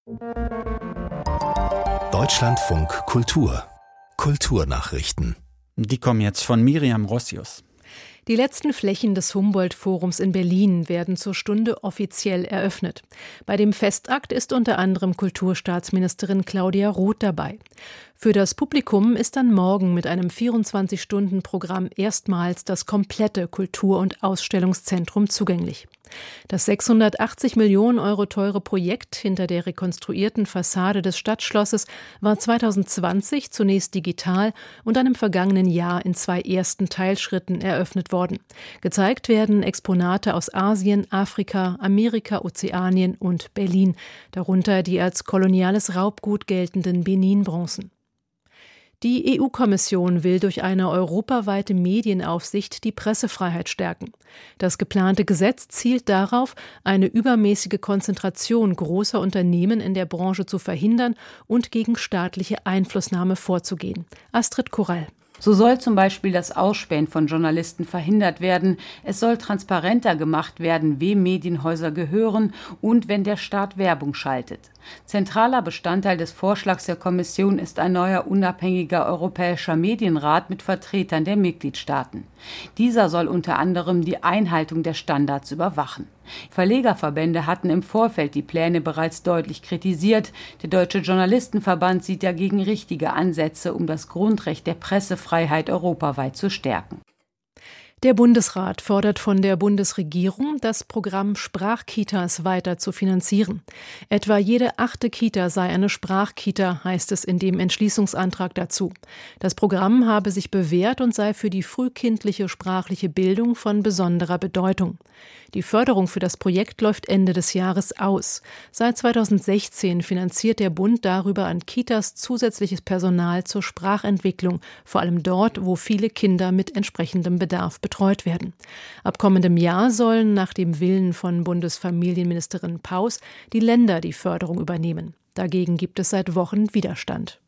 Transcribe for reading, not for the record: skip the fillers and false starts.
Deutschlandfunk Kultur. Kulturnachrichten. Die kommen jetzt von Miriam Rossius. Die letzten Flächen des Humboldt-Forums in Berlin werden zur Stunde offiziell eröffnet. Bei dem Festakt ist unter anderem Kulturstaatsministerin Claudia Roth dabei. Für das Publikum ist dann morgen mit einem 24-Stunden-Programm erstmals das komplette Kultur- und Ausstellungszentrum zugänglich. Das 680 Millionen Euro teure Projekt hinter der rekonstruierten Fassade des Stadtschlosses war 2020 zunächst digital und dann im vergangenen Jahr in 2 ersten Teilschritten eröffnet worden. Gezeigt werden Exponate aus Asien, Afrika, Amerika, Ozeanien und Berlin, darunter die als koloniales Raubgut geltenden Benin-Bronzen. Die EU-Kommission will durch eine europaweite Medienaufsicht die Pressefreiheit stärken. Das geplante Gesetz zielt darauf, eine übermäßige Konzentration großer Unternehmen in der Branche zu verhindern und gegen staatliche Einflussnahme vorzugehen. Astrid Korall. So soll zum Beispiel das Ausspähen von Journalisten verhindert werden. Es soll transparenter gemacht werden, wem Medienhäuser gehören und wenn der Staat Werbung schaltet. Zentraler Bestandteil des Vorschlags der Kommission ist ein neuer unabhängiger europäischer Medienrat mit Vertretern der Mitgliedstaaten. Dieser soll unter anderem die Einhaltung der Standards überwachen. Verlegerverbände hatten im Vorfeld die Pläne bereits deutlich kritisiert. Der Deutsche Journalistenverband sieht dagegen richtige Ansätze, um das Grundrecht der Pressefreiheit europaweit zu stärken. Der Bundesrat fordert von der Bundesregierung, das Programm Sprachkitas weiter zu finanzieren. Etwa jede 8. Kita sei eine Sprachkita, heißt es in dem Entschließungsantrag dazu. Das Programm habe sich bewährt und sei für die frühkindliche sprachliche Bildung von besonderer Bedeutung. Die Förderung für das Projekt läuft Ende des Jahres aus. Seit 2016 finanziert der Bund darüber an Kitas zusätzliches Personal zur Sprachentwicklung, vor allem dort, wo viele Kinder mit entsprechendem Bedarf betreut werden. Ab kommendem Jahr sollen nach dem Willen von Bundesfamilienministerin Paus die Länder die Förderung übernehmen. Dagegen gibt es seit Wochen Widerstand.